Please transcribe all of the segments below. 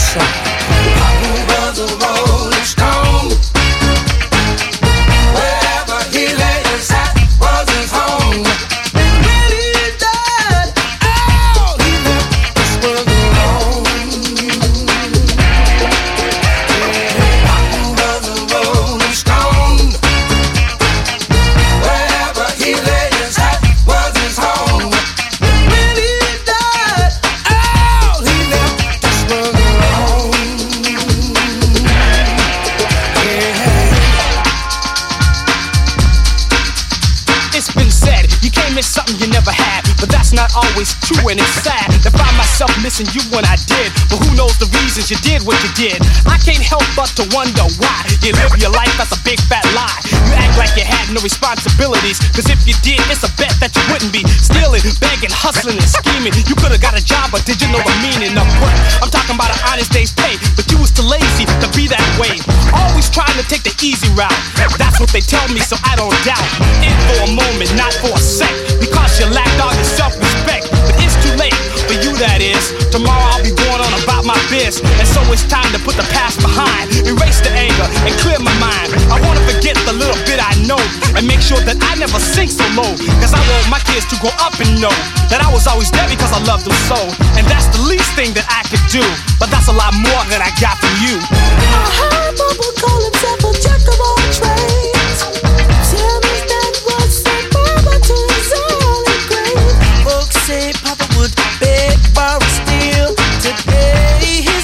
You when I did, but who knows the reasons you did what you did. I can't help but to wonder why you live your life, that's a big fat lie. You act like you had no responsibilities, cause if you did, it's a bet that you wouldn't be stealing, begging, hustling, and scheming. You could've got a job, but did you know the meaning of work? I'm talking about an honest day's pay, but you was too lazy to be that way. Always trying to take the easy route, that's what they tell me, so I don't doubt. In for a moment, not for a sec, because you lacked all your self-respect. But it's too late for you, that is. Tomorrow I'll be going on about my biz, and so it's time to put the past behind, erase the anger and clear my mind. I wanna forget the little bit I know and make sure that I never sink so low, cause I want my kids to grow up and know that I was always there because I loved them so. And that's the least thing that I could do, but that's a lot more than I got from you. I heard Papa call himself a jack of all trades. Tell me that was said Papa to his early grave. Folks say Papa would beg, borrow, steal to pay his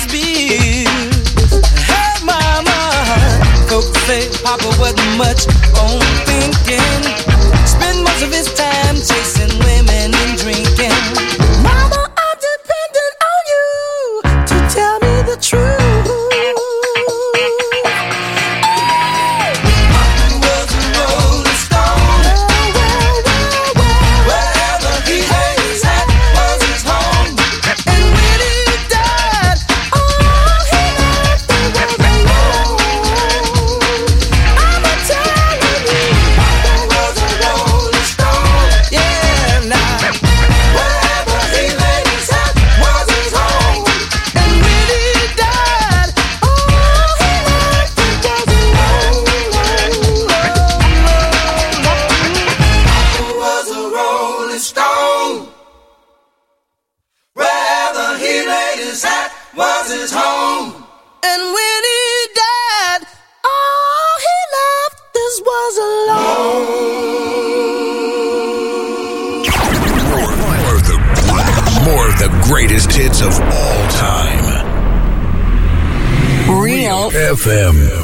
bills. Hey mama, folks say Papa wasn't much on thinking. Spend most of his time chasing women and drinking. Mama, I'm dependent on you to tell me the truth. Was his home. And when he died, all he left us was alone. More of the greatest hits of all time. Real FM.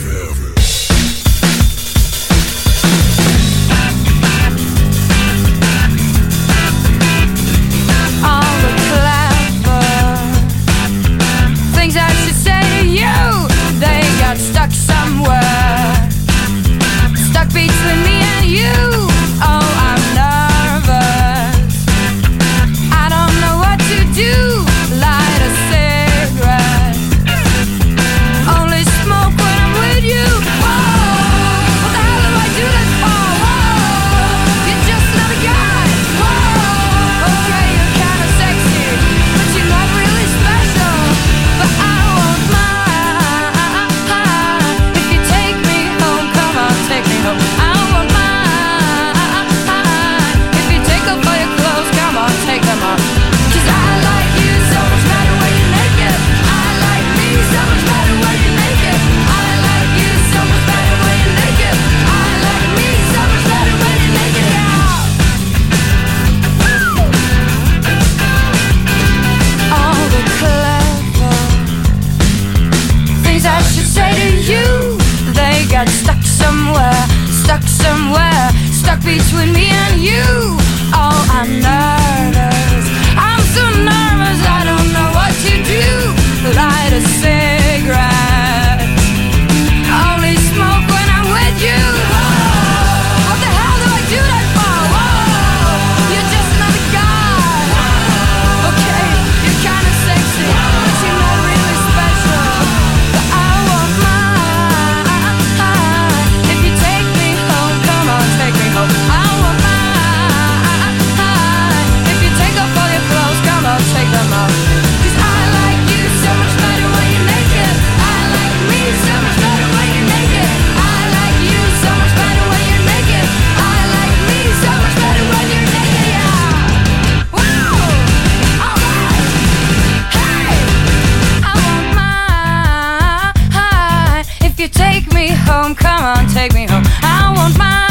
Stuck somewhere, stuck between me and you. Oh, I'm nervous. I don't know what to do. Light a cigarette. Only smoke when I'm with you. Whoa, what the hell do I do this for? Whoa, you're just another guy. Whoa, okay, you're kinda sexy, but you're not really special. But I won't mind. Take me home. I won't mind if you take off all your clothes. Come on, take them off. 'Cause I like you so much better when you're naked. I like me so much better when you're naked. I like you so much better when you're naked. I like me so much better when you're naked. Yeah. All the clever things I should say to you, they got stuck somewhere, stuck between me and you. Oh, I'm nervous, I'm so nervous, I don't know what to do. Light a cigarette, only smoke when I'm with you. Whoa, what the hell do I do that for? Whoa, you're just another guy. Okay, you're kinda sexy, but you're not really special. But I won't mind if you take me home. Come on, take me home. I won't mind home, come on, take me home. I won't mind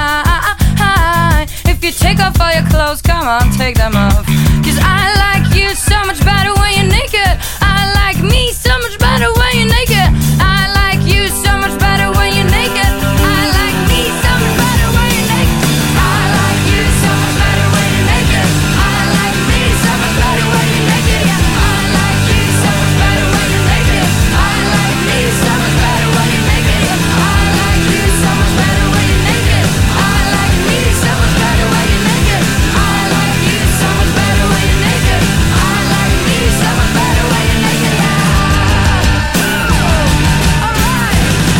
if you take off all your clothes, come on, take them off. 'Cause I like you so much better when you're naked. I like me so much better when you're naked. I like you so much better when you're naked. I like me so much better when you're naked. I like you so much better when you're naked. I like me so much better when you're naked. Yeah, I like you so much better when you're naked. I like me so much better when you're naked. Yeah, I like you so much better when you're naked. I like me so much better when you're naked. I like you so much better when you're naked. I like me so much better when you're naked. Yeah. All right.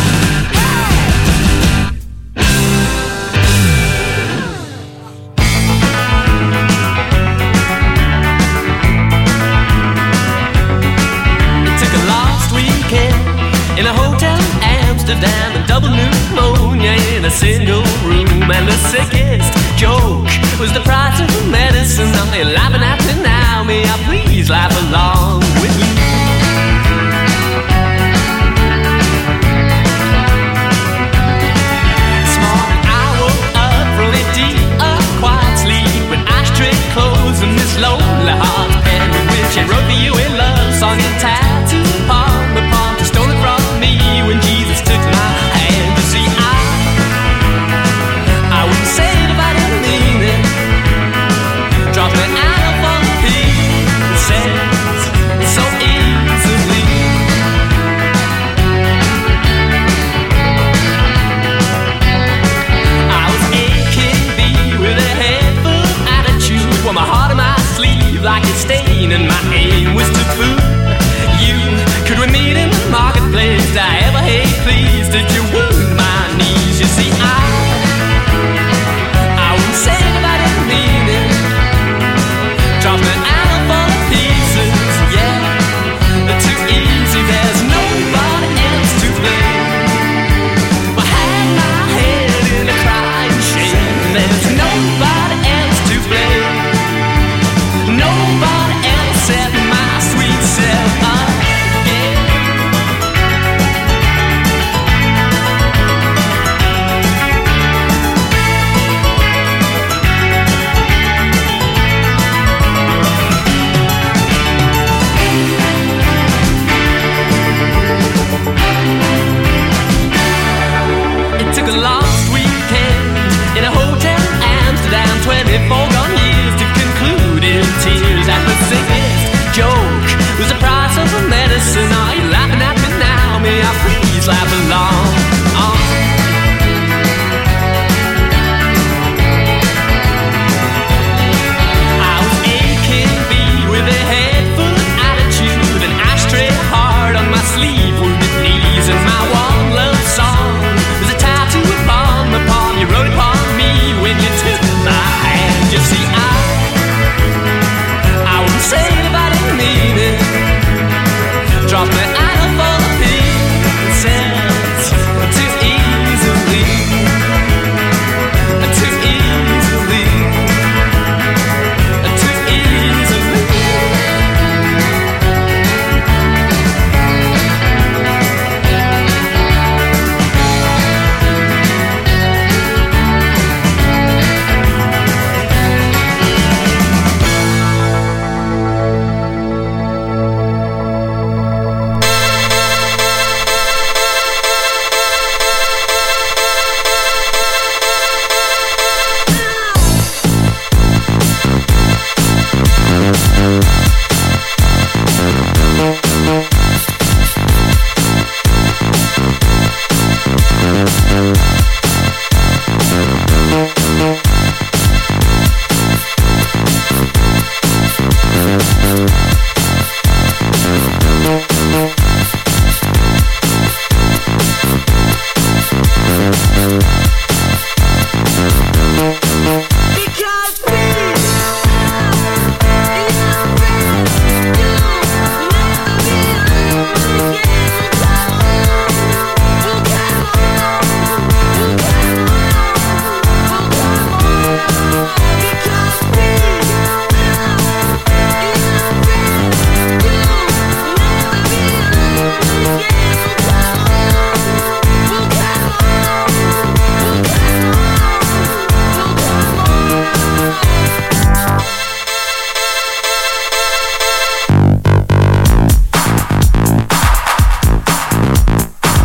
It took a last weekend in a hotel in Amsterdam and double pneumonia in a single room. And the sickest joke was the price of medicine. Now you're laughing at me now, may I please laugh along with you? Small, I woke up from a deep, quiet sleep with ashtray clothes and this lonely heart pen with which I wrote for you a love song and tattoo upon the palm to stole it from me when Jesus took my hand. You see, I wouldn't say it if I didn't mean it. Drop me out of all the pieces so easily. I was AKB with a head full of attitude, wore my heart on my sleeve like a stain, and my aim was to fool you. Could we meet in the marketplace? Did I ever hate please? Did you wound my knees? You see, I wouldn't say it if I didn't mean it. Drop me out of all the pieces, yeah. Too easy, there's nobody else to blame. I had my head in a crying shame. There's nobody else to blame. Nobody else set my sweet self up, yeah. It took a last weekend in a hotel in Amsterdam, 24 gone years to conclude in tears. At the sickest joke was the price of the medicine. Are you laughing at me now? May I please laugh along? I was AKB with a head full of attitude, an ashtray hard on my sleeve, wounded knees, and my one love song was a tattoo upon my palm. You wrote upon me when you took my hand. You see, I wouldn't say it if I didn't mean it. Drop me out of all the pieces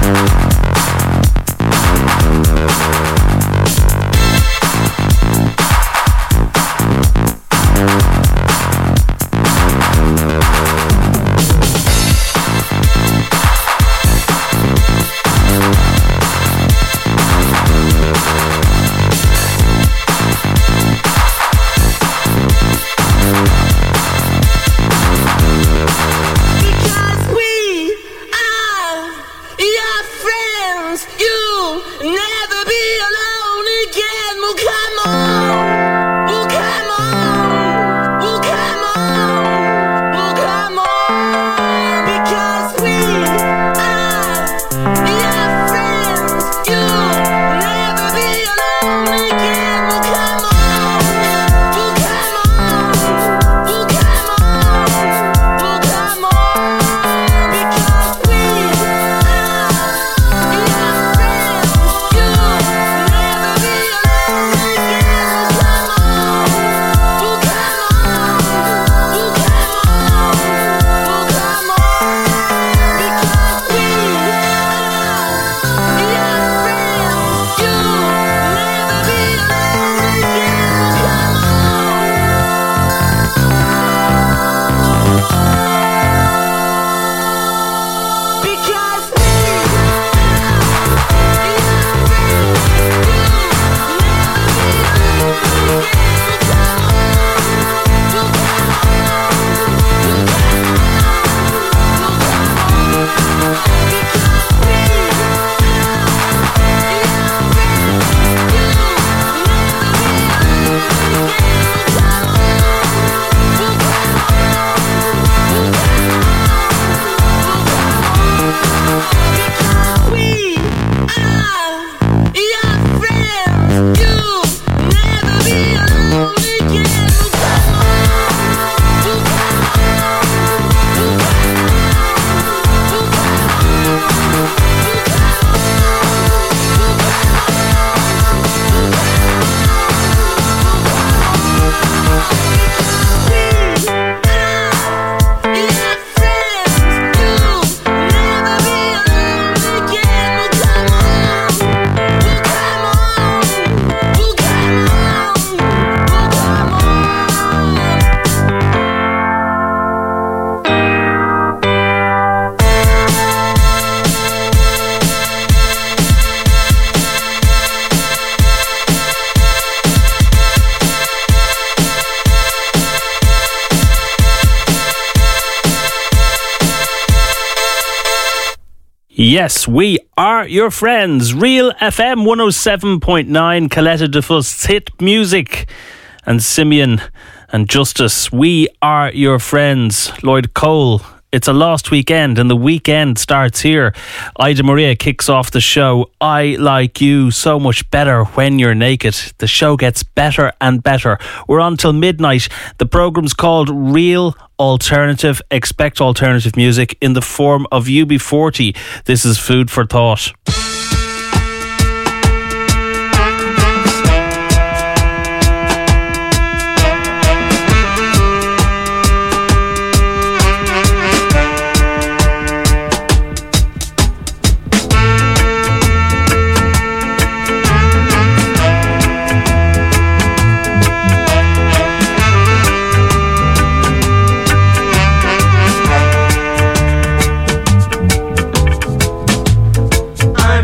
Yes, we are your friends. Real FM 107.9, Coletta DeFust's hit music. And Simeon and Justice, we are your friends. Lloyd Cole, it's a lost weekend and the weekend starts here. Ida Maria kicks off the show. I Like You so much better when you're naked. The show gets better and better. We're on till midnight. The programme's called Real Alternative. Expect alternative music in the form of UB40. This is Food for Thought. I'm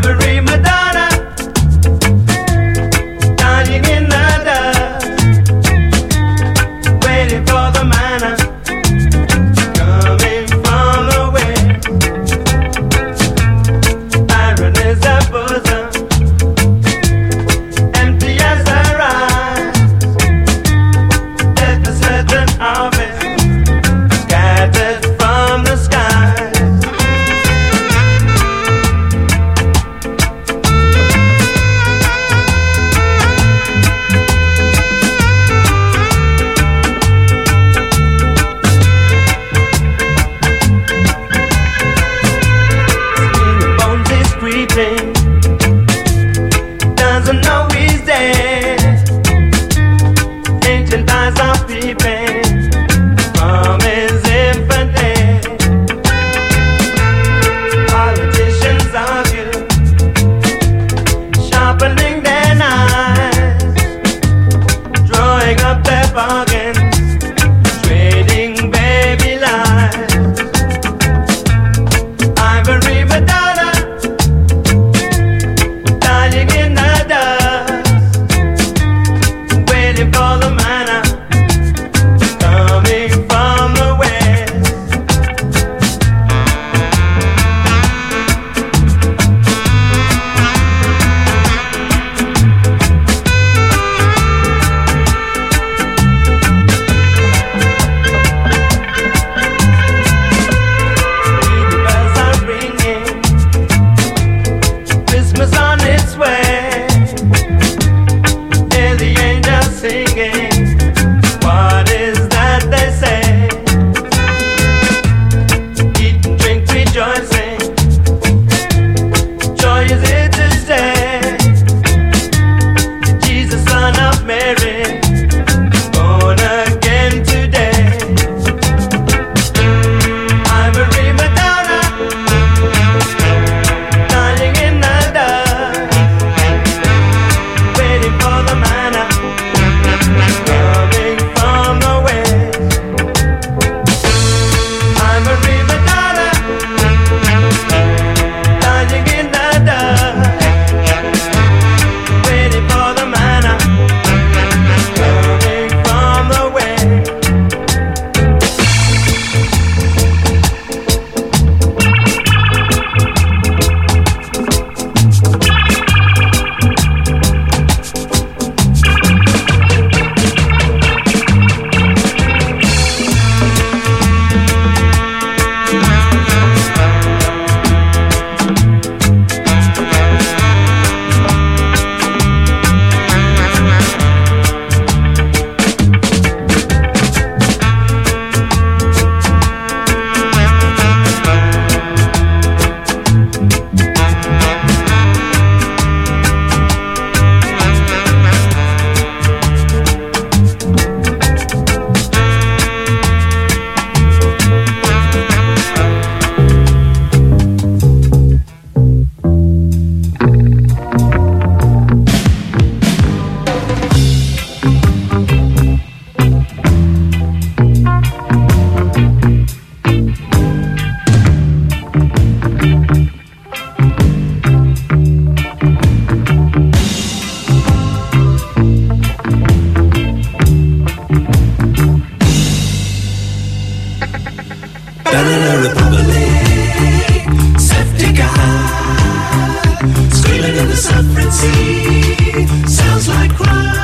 see sounds like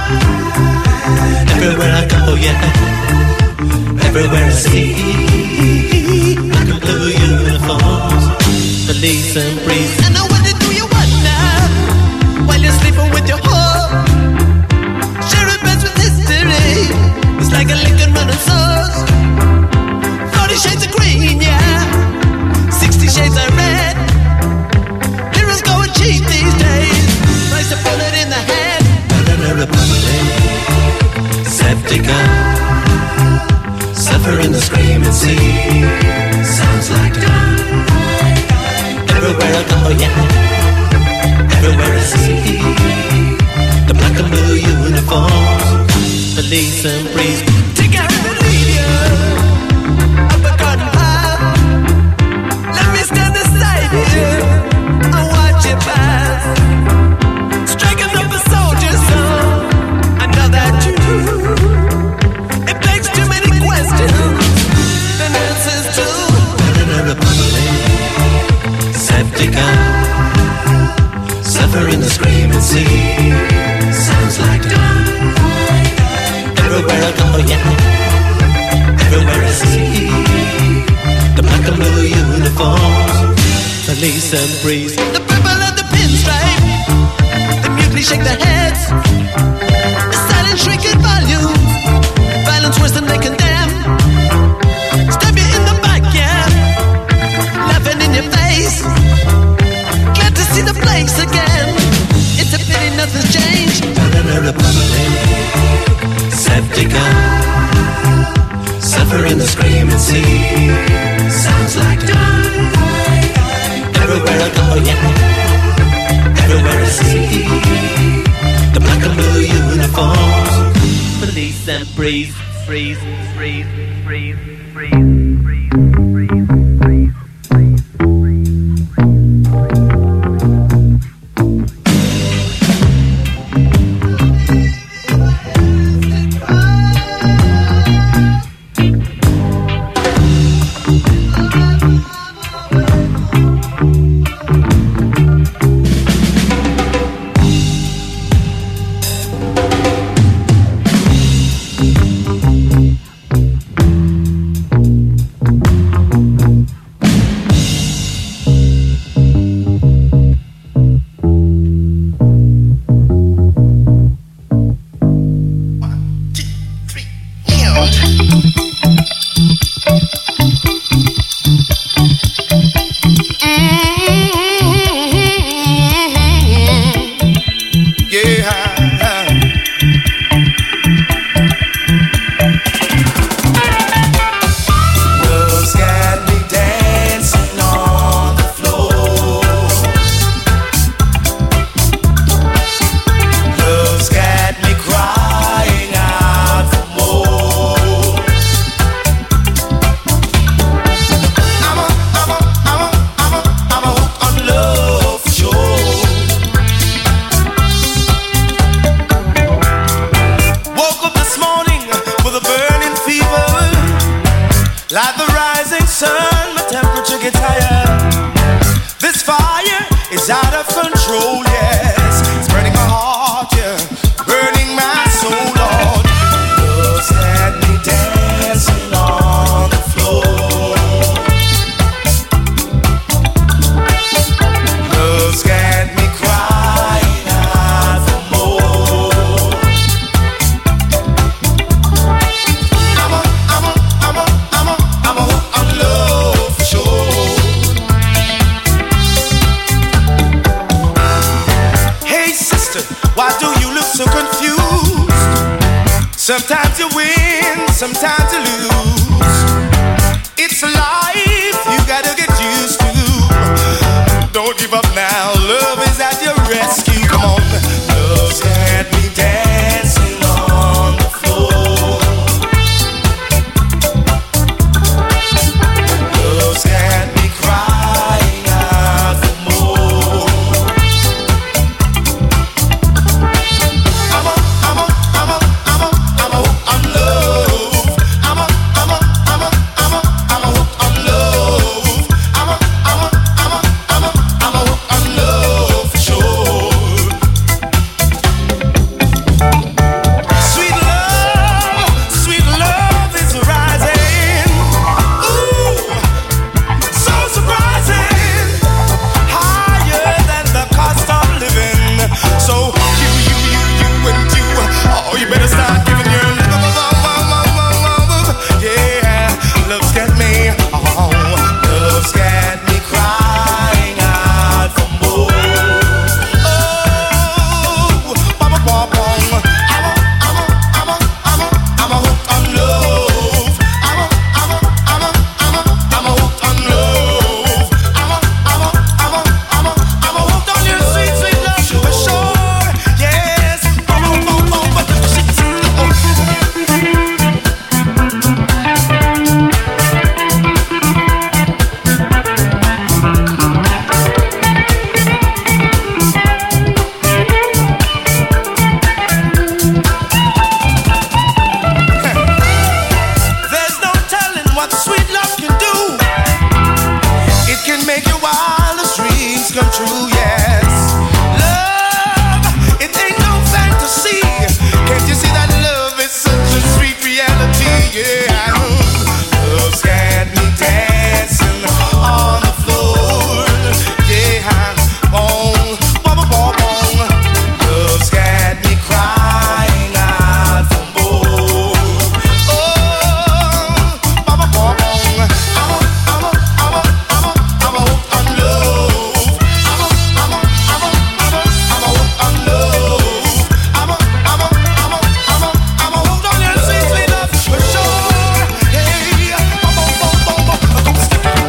crime. Everywhere I go, yeah. Everywhere I see black and blue uniforms, police and breeze. And now what do you want now? While you're sleeping with your whore, sharing beds with history. It's like a liquor running sauce. 40 shades of green, yeah. 60 shades of red. Heroes going cheap these days. Price a bullet in the head. Banana Republic, Septica, suffering the screaming sea. Sounds like die. Everywhere I go, yeah. Everywhere I see the black and blue uniforms, police and breeze. Take out the media, up a garden path. Let me stand aside here and watch it pass. Striking up a soldier's song, I know that you do. It begs too many questions, the answers too. Banana Republic, Septica, suffering the screaming sea. Sounds like die. Everywhere I go, yeah. Everywhere I see the black and blue uniforms, police and breeze. The purple and the pinstripe, the mutely shake their heads. The silent shrinking volume, violence worse than they condemn. Stab you in the back, yeah, laughing in your face. Glad to see the place again. It's a pity nothing's changed. Banana Republic, Septica, suffering the screaming sea. Sounds like die. Everywhere I go, yeah. Everywhere I see the black and blue uniforms, police and breeze, freeze, freeze, freeze, freeze, freeze, freeze, freeze. Sometimes you win, sometimes you lose. It's life you gotta get used to. Don't give up now, love is at your rescue. Come on, love's got me dancing on the floor. Love's got me crying out for more. I'm hooked on love. I'm hooked on love. true, yes. Love, it ain't no fantasy. Can't you see that love is such a sweet reality? Yeah, love's got me dancing on the floor. Yeah, on, love's got me crying out for more. Oh, I'm a hook on love. I'm a hook on love. I'm a hook on love. I'm a hook on your sweet, sweet love for sure. Hey, come skip it.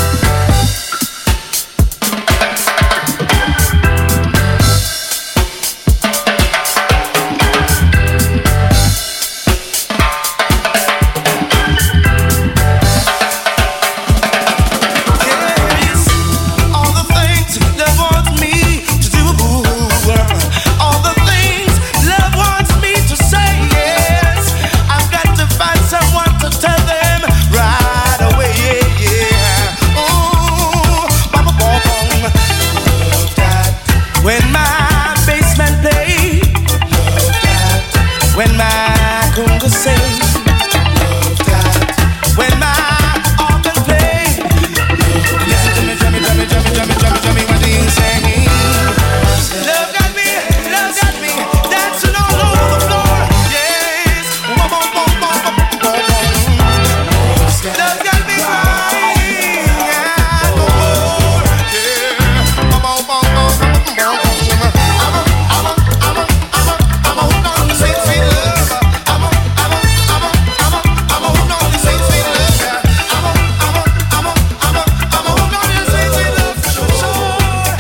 Yes, all the things love wants me to do, all the things love wants me to say. Yes, I've got to find someone to tell them right away. Yeah. Ooh, baba bong, love that when my basement play, love that when my conga sing, love that when my organ play. Listen to me, tell me what he's saying. Love got me dancing all over the floor. Yes, love got me crying out for more. Yeah, I'm a hook on the sweet, sweet love. I'm a hook on the sweet, sweet love. Yeah, I'm a hook on your sweet, sweet love for sure.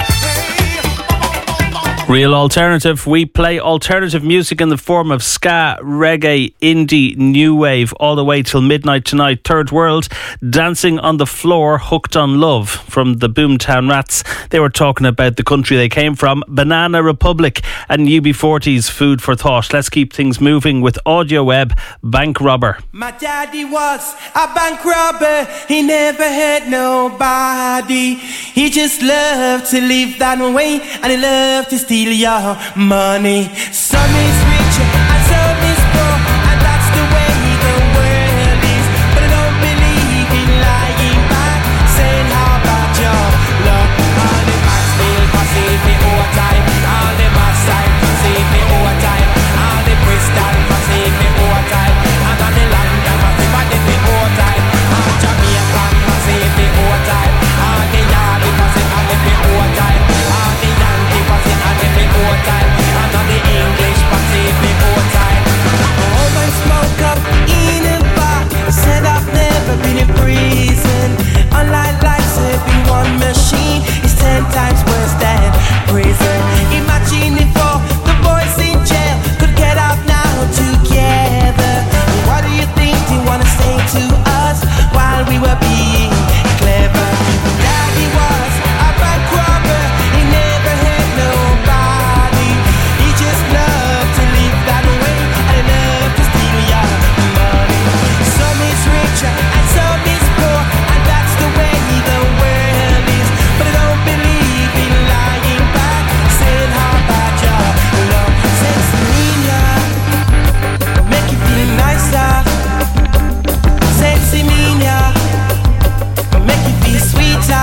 Hey. Real Alternative. We play alternative music in the form of ska, reggae, indie, new wave, all the way till midnight tonight. Third World, Dancing on the Floor, Hooked on Love, from the Boomtown Rats. They were talking about the country they came from, Banana Republic, and UB40's Food for Thought. Let's keep things moving with Audio Web, Bank Robber. My daddy was a bank robber. He never hurt nobody. He just loved to live that way, and he loved to steal your money. Some is rich and some is poor, and that's the way the world is. But I don't believe in lying back, saying how about your luck. All the back still passive me overtime. All the back side passive me overtime. All the Bristol passive me overtime. And all the London passive me overtime. All Jamaican passive me overtime. All the Yardie passive me overtime. All the Yankee passive me overtime. And all the English passive me overtime. All my smoke up in a bar. Said I've never been in prison. Unlike life, serving one machine is 10 times worse than prison. Imagine if all the boys in jail could get out now together. What do you think they wanna say to us while we were being clever? Daddy was a bank robber. He never hurt nobody. He just loved to live that way, and he loved to steal your money. Some is rich and some is poor, and that's the way the world is. But I don't believe in lying back, saying how about your love. Sense media make you feel nicer. Sense media make you feel sweeter.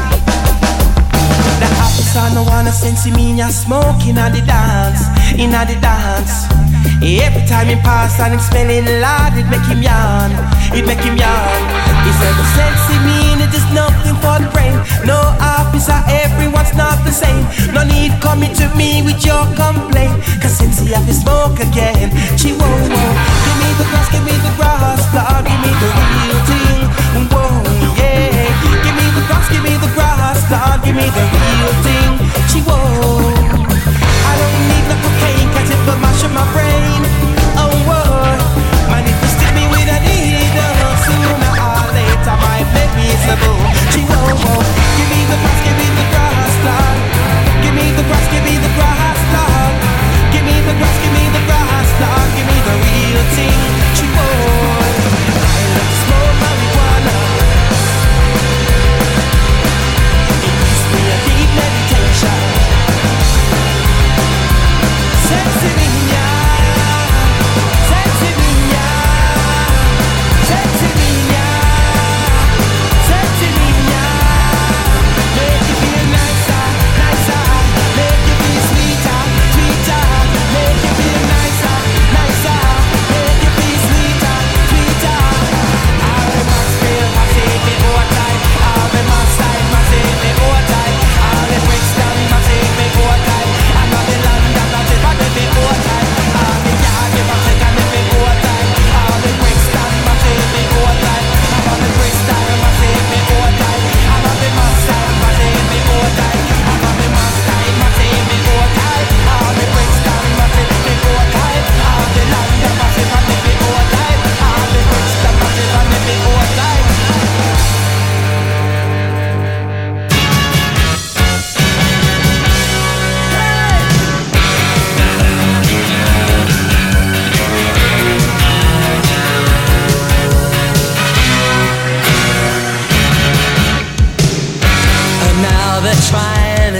The officer no wanna sense me smoking at the dance, in at the dance. Every time he pass and him smelling loud, it make him yawn, it make him yawn. He said the sense it is nothing for the brain. No officer, everyone's not the same. No need coming to me with your complaint, cause since he have to smoke again, she won't. Give me the grass, Lord, give me the real thing. Whoa, yeah. Give me the grass, Lord, give me the real thing. She won't. I don't need no cocaine, cause it will mash up my brain. Oh, whoa. Man, if you stick me with a needle, sooner or later might make me miserable. She won't. Give me the grass, Lord. Give me the grass, Lord. Give me the grass, Lord. Give me the real thing. She won't. I love to smoke marijuana. It gives me a deep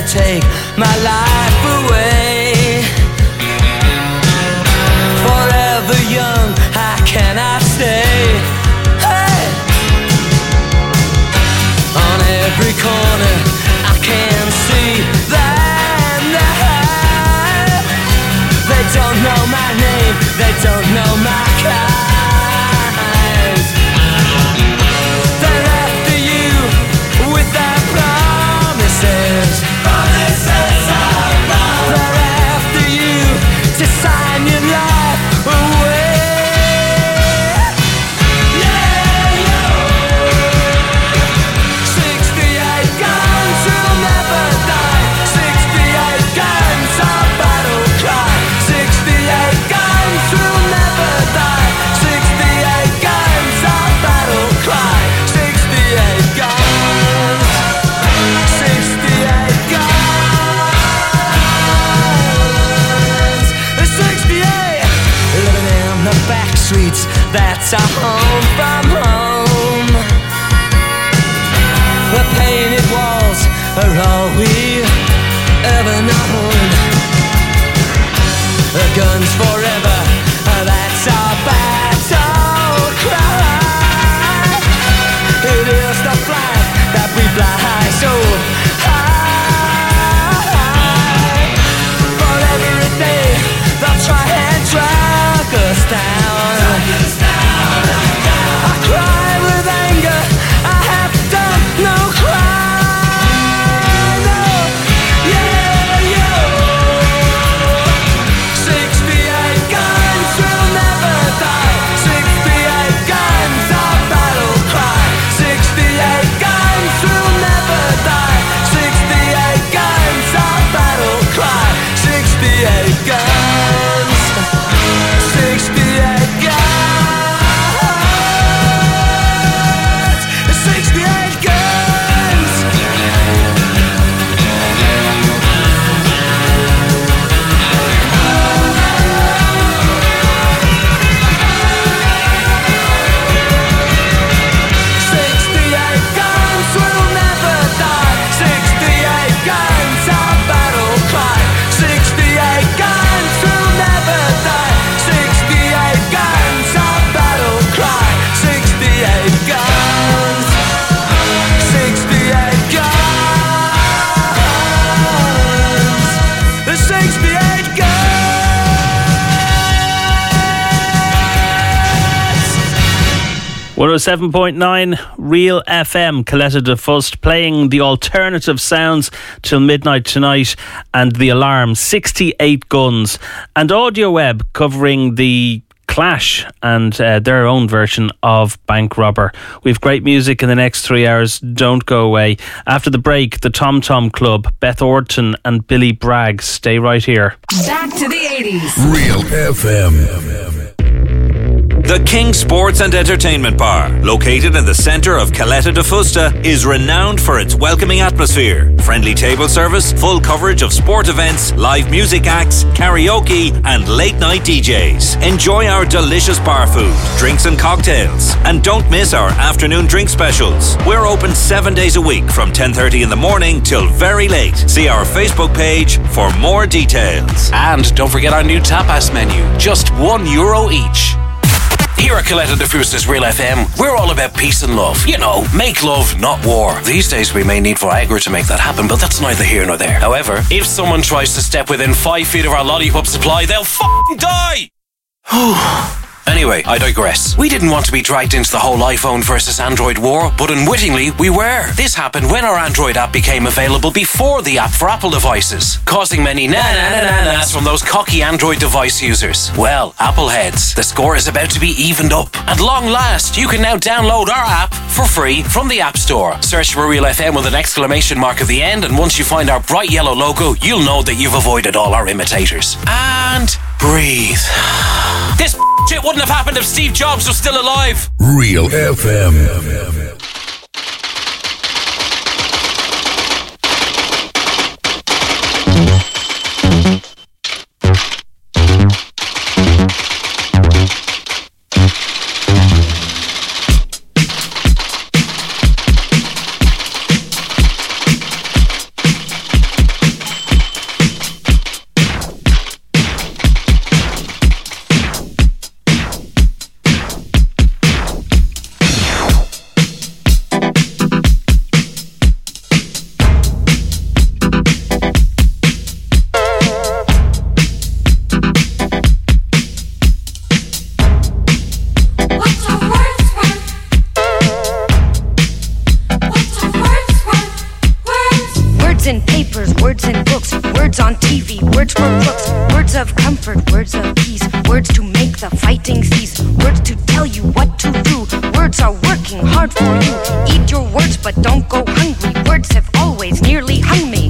take my life away. Forever young, I cannot stay. Hey! On every corner, I can see that they don't know my name, they don't know my kind. They're after you with their promises. Promises are wrong. They're after you to sign your life away. Yeah, yeah. 68 guns will never die. 68 guns are battle cry. 68 guns will never die. 68 guns are battle cry. 68 guns. 68 guns. 68. Living in the back streets, that's our home from home. The painted walls are all we ever known. The guns forever, that's our battle cry. It is the flag that we fly so high. For every day they'll try and drag us down. I cry with anger, I have done no crime. No, yeah, yeah. 68 guns will never die. 68 guns are battle cry. 68 guns will never die. 68 guns are battle cry. 68 guns. 68 guns. 68 guns. 68 guns will never die. 68 guns are battle cry. 68 guns will never die. 68 guns are battle cry. 68 guns. 68 guns. 68 guns. 107.9 Real FM, Coletta de Fust playing the alternative sounds till midnight tonight, and The Alarm, 68 Guns, and Audio Web covering the Clash and their own version of Bank Robber. We've great music in the next 3 hours. Don't go away. After the break, the Tom Tom Club, Beth Orton and Billy Bragg. Stay right here. Back to the 80s. Real FM. The King Sports and Entertainment Bar, located in the centre of Coletta de Fusta, is renowned for its welcoming atmosphere, friendly table service, full coverage of sport events, live music acts, karaoke and late night DJs. Enjoy our delicious bar food, drinks and cocktails, and don't miss our afternoon drink specials. We're open 7 days a week from 10:30 in the morning till very late. See our Facebook page for more details. And don't forget our new tapas menu, just €1 each. Here at Coletta de Fusta's Real FM, we're all about peace and love. You know, make love, not war. These days we may need Viagra to make that happen, but that's neither here nor there. However, if someone tries to step within 5 feet of our lollipop supply, they'll f***ing die! Anyway, I digress. We didn't want to be dragged into the whole iPhone versus Android war, but unwittingly we were. This happened when our Android app became available before the app for Apple devices, causing many na-na-na-na-nas from those cocky Android device users. Well, Apple heads, the score is about to be evened up. At long last, you can now download our app for free from the App Store. Search for Real FM with an exclamation mark at the end, and once you find our bright yellow logo, you'll know that you've avoided all our imitators. And breathe. This shit wouldn't have happened if Steve Jobs was still alive. Real FM. in books, words on TV, words for crooks, words of comfort, words of peace, words to make the fighting cease, words to tell you what to do. Words are working hard for you. Eat your words, but don't go hungry. Words have always nearly hung me.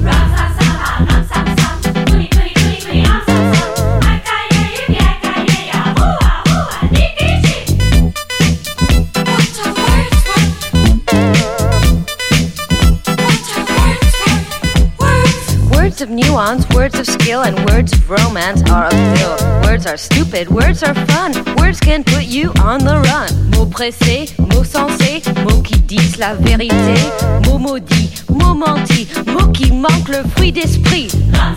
Words of nuance, words of skill, and words of romance are a pill. Words are stupid, words are fun. Words can put you on the run. Mots pressés, mots sensés, mots qui disent la vérité. Mots maudits, mots mentis, mots qui manquent le fruit d'esprit.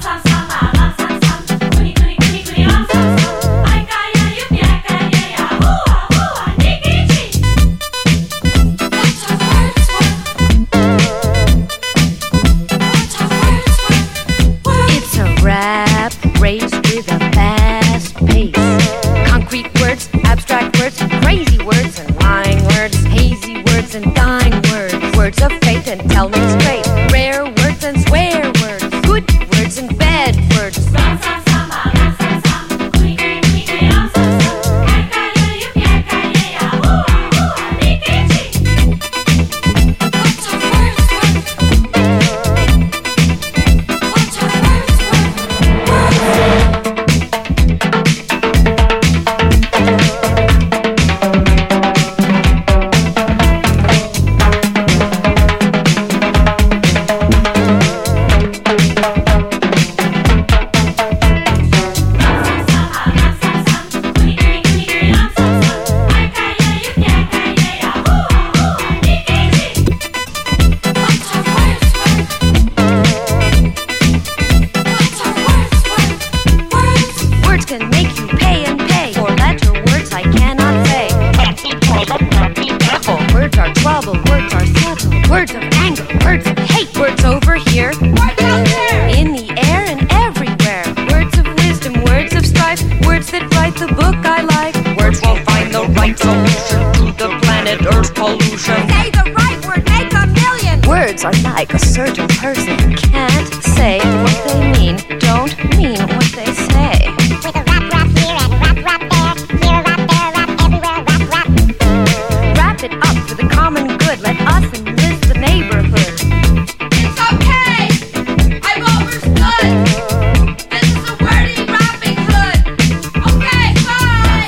Raised with a fast pace. Concrete words, abstract words, crazy words and lying words, hazy words and dying words, words of faith and tell me straight, rare words and swear words, good words and bad words. Like a certain person can't say what they mean, don't mean what they say. With a rap rap here and rap rap there, here rap there, rap everywhere, rap rap. Wrap it up for the common good, let us enlist the neighborhood. It's okay, I've overstood. This is a wordy rapping hood. Okay, bye.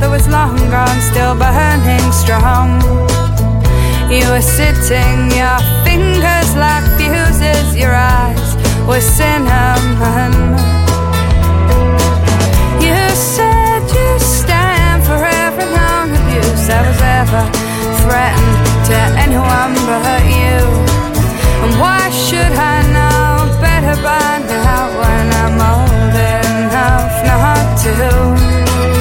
fire was long gone, still burning strong. You were sitting, your fingers like fuses, your eyes were cinnamon. You said you stand for every known abuse that was ever threatened to anyone but you. And why should I know better by now when I'm old enough not to?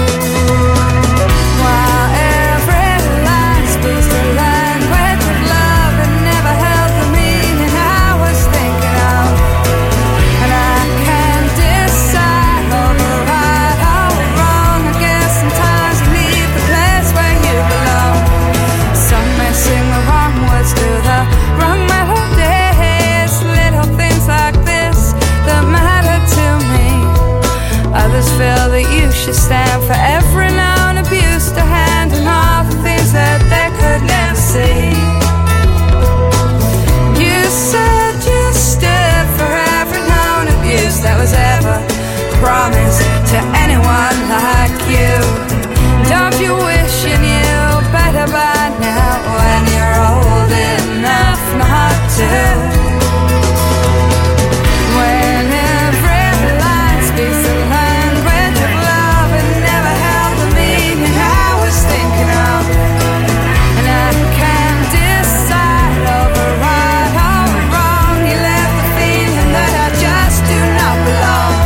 While every line speaks the language of love, it never held the meaning I was thinking of. And I can't decide over right or wrong. I guess sometimes you leave the place where you belong. Some may sing the wrong words to the wrong melodies. Little things like this that matter to me. Others feel that you should stand for every known abuse to hand and all the things that they could never see. You said you stood for every known abuse that was ever promised to anyone like you. Don't you wish you knew better by now when you're old enough not to? When every line speaks the language of love, it never held the meaning I was thinking of. And I can't decide over right or wrong. You left the feeling that I just do not belong.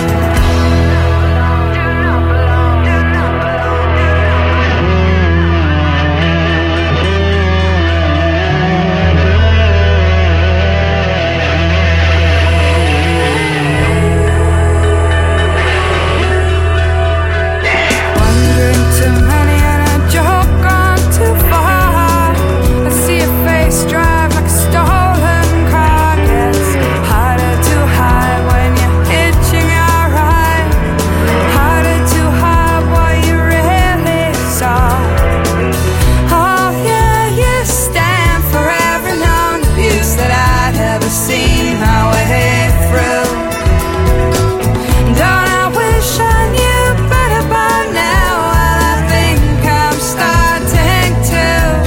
Wondering too many and a joke gone too far. I see your face drive like a stolen car. Gets harder to hide when you're hitching your ride. Harder to hide what you really saw. Oh yeah, you stand for every known abuse that I'd ever seen my way through. Don't I wish I knew better by now? Well, I think I'm starting to.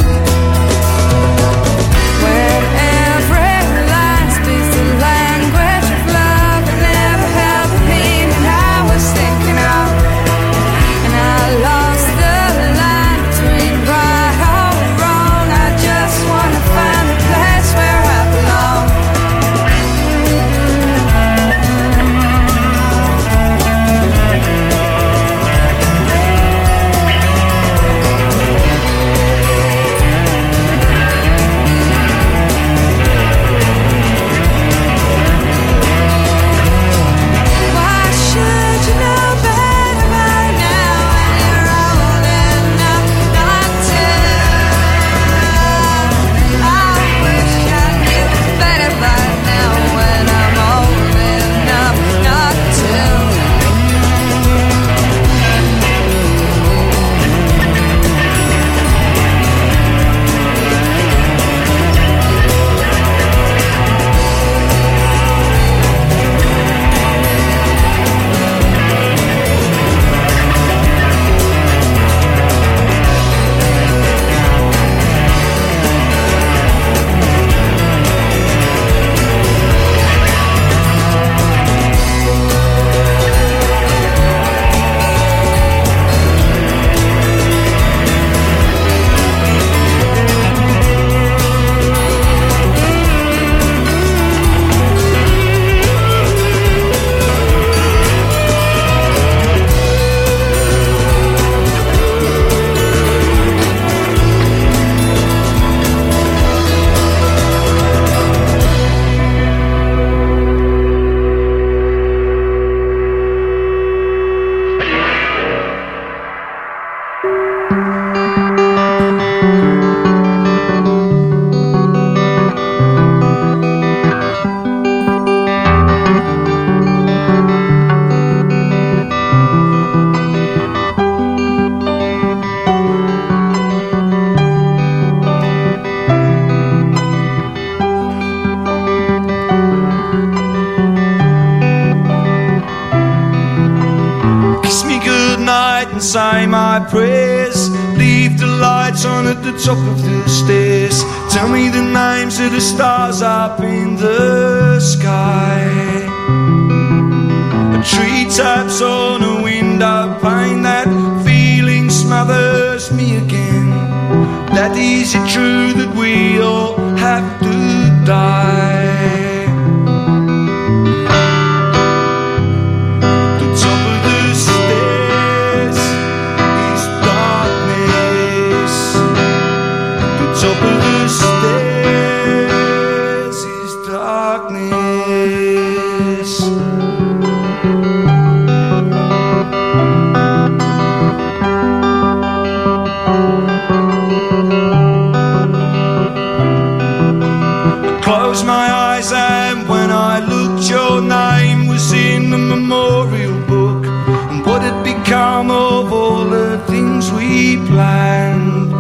When every line speaks the language of love, it never held the meaning I was thinking of. And I lost the line between right or wrong. I just wanna find a place where I belong. Why should you know better by now when you're old enough not to? I wish I knew better by now when I'm old enough not to. Say my prayers. Leave the lights on at the top of the stairs. Tell me the names of the stars up in the sky. Treetops on a window pane, that feeling smothers me again. That is it true that we all have to die? Come of all the things we planned.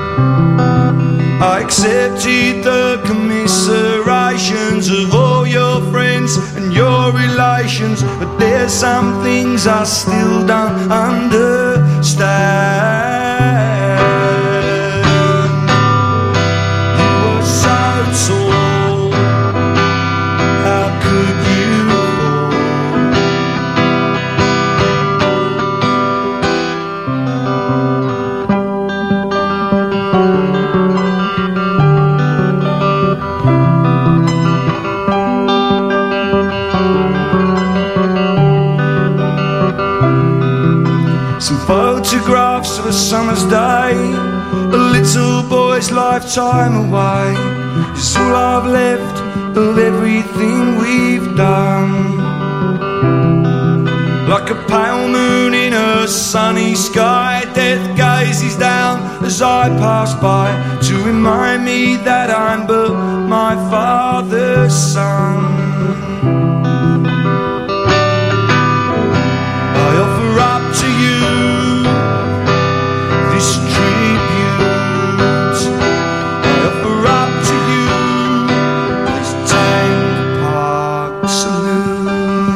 I accepted the commiserations of all your friends and your relations, but there's some things I still don't understand. You were so tall, how could you fall? Photographs of a summer's day, a little boy's lifetime away, is all I've left of everything we've done. Like a pale moon in a sunny sky, death gazes down as I pass by, to remind me that I'm but my father's son. I offer up to you this tribute. I offer up to you this Tank Park salute.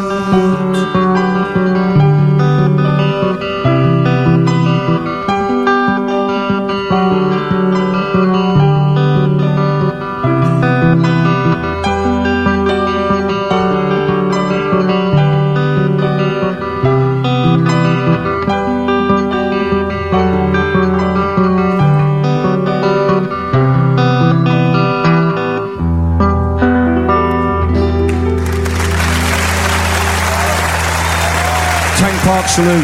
Salute.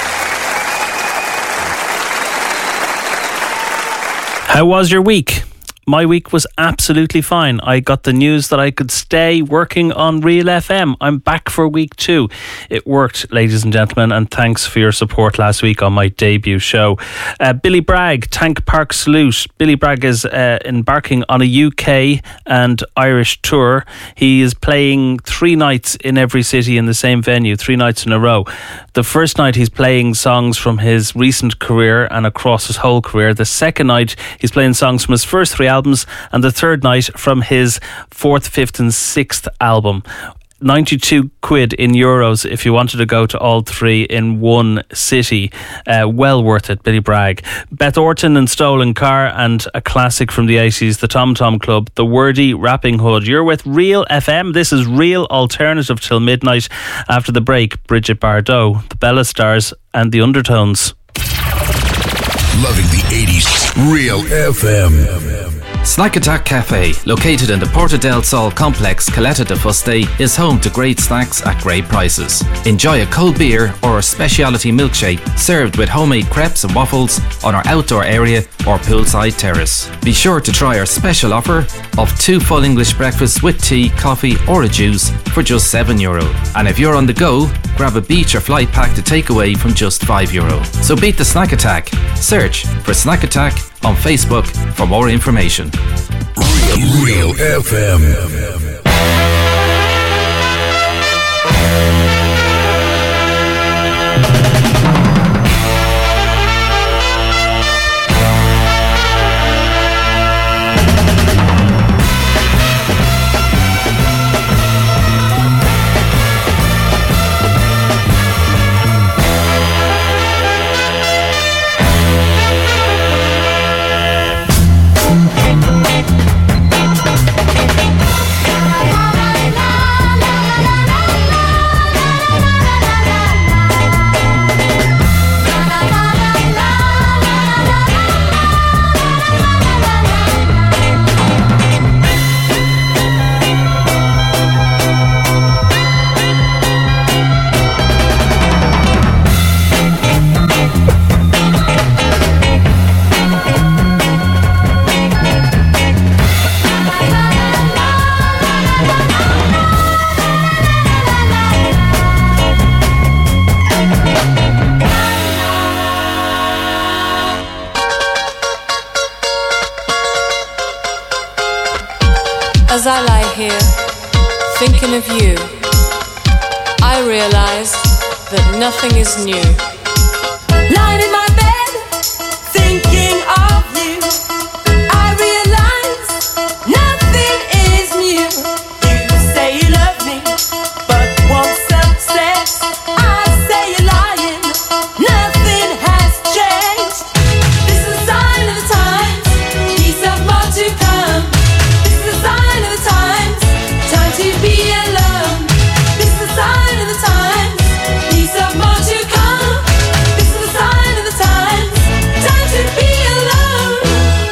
How was your week? My week was absolutely fine. I got the news that I could stay working on Real FM. I'm back for week 2. It worked, ladies and gentlemen, and thanks for your support last week on my debut show. Billy Bragg, Tank Park Salute. Billy Bragg is embarking on a UK and Irish tour. He is playing 3 nights in every city in the same venue, 3 nights in a row. The first night he's playing songs from his recent career and across his whole career. The second night he's playing songs from his first 3 albums, and the third night from his 4th, 5th and 6th album. 92 quid in euros if you wanted to go to all 3 in one city. Well worth it, Billy Bragg. Beth Orton and Stolen Car, and a classic from the 80s, the Tom Tom Club, the Wordy Rapping Hood. You're with Real FM. This is Real Alternative till midnight. After the break, Bridget Bardot, the Bella Stars and the Undertones. Loving the 80s. Real FM. Snack Attack Cafe, located in the Porta del Sol complex, Caleta de Fuste, is home to great snacks at great prices. Enjoy a cold beer or a specialty milkshake served with homemade crepes and waffles on our outdoor area or poolside terrace. Be sure to try our special offer of 2 full English breakfasts with tea, coffee or a juice for just €7. And if you're on the go, grab a beach or flight pack to take away from just €5. So beat the Snack Attack. Search for Snack Attack on Facebook for more information. Real FM. As I lie here, thinking of you, I realize that nothing is new. Lying in my bed, thinking of you, I realize nothing is new. You say you love me, but won't success. I say you're lying, nothing has changed. This is a sign of the times, peace of more to come. This is a sign of the times, time to be alone. This is a sign of the times, peace of more to come. This is a sign of the times, time to be alone.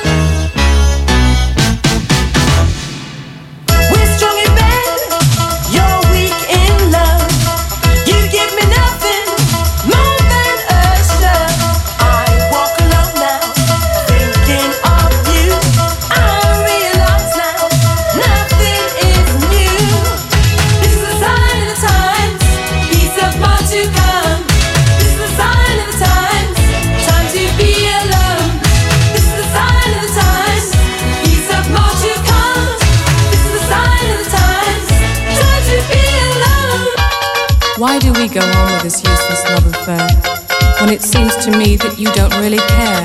We're strong in bed, you're weak in love. You give me nothing more than a shove. I walk alone now, thinking of you. I realize now, nothing is new. This is a sign of the times, peace of more to come. This is a sign of the times, time to be alone. This is a sign of the times, peace of more to come. This is a sign of the times, time to be alone. Why do we go on with this useless love affair when it seems to me that you don't really care?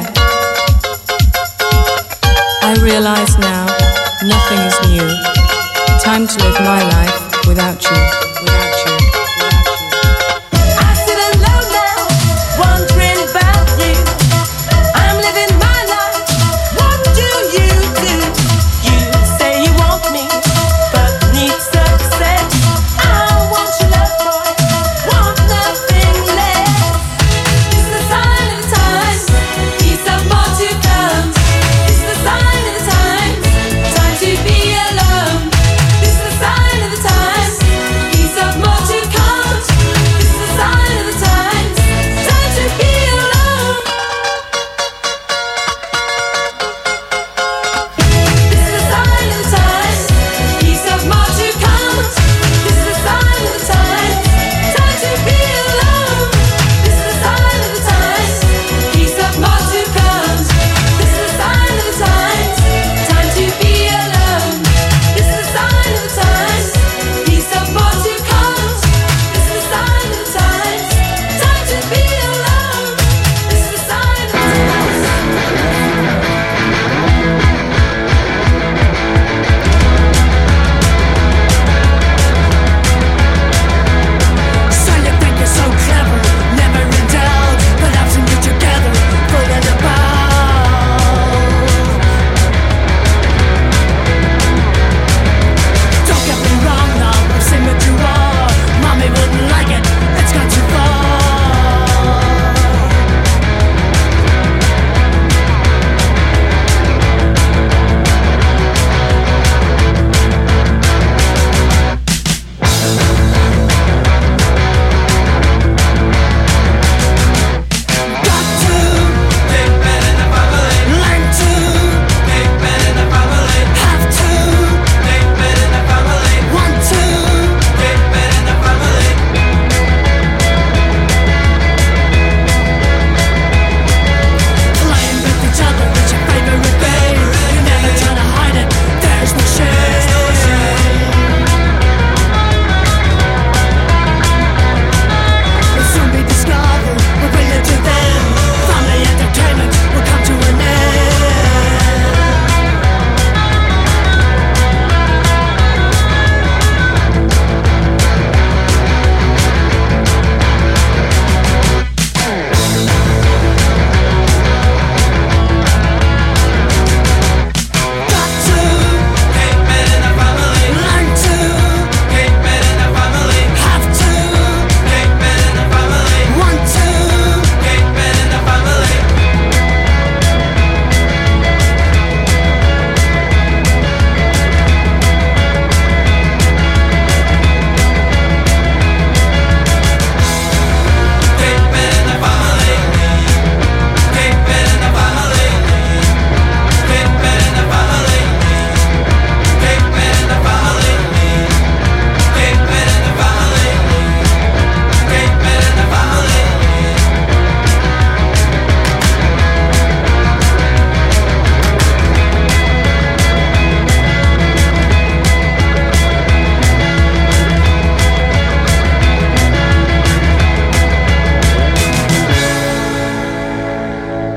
I realize now nothing is new. Time to live my life without you, without you. I sit alone now, wondering about you. I'm living my life, what do you do? You say you want me, but need success. I want your love, boy, want nothing less. This is a sign of the times, peace of more to come. This is a sign of the times, time to be alone. This is a sign of the times, peace of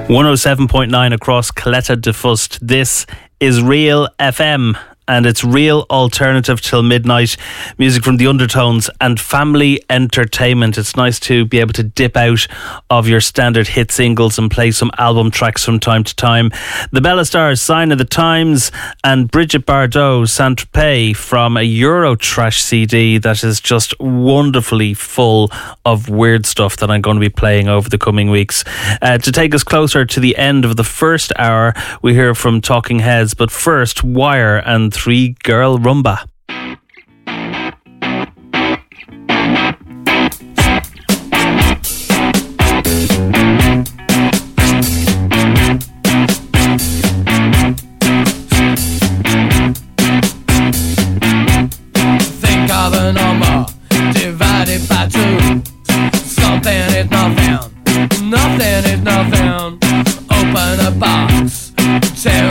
107.9 across Caleta de Fust. This is Real FM, and it's real alternative till midnight. Music from the Undertones and family entertainment. It's nice to be able to dip out of your standard hit singles and play some album tracks from time to time. The Bella Stars, Sign of the Times, and Brigitte Bardot, Saint-Tropez, from a Eurotrash CD that is just wonderfully full of weird stuff that I'm going to be playing over the coming weeks. To take us closer to the end of the first hour, we hear from Talking Heads, but first, Wire and 3 Girl Rumba.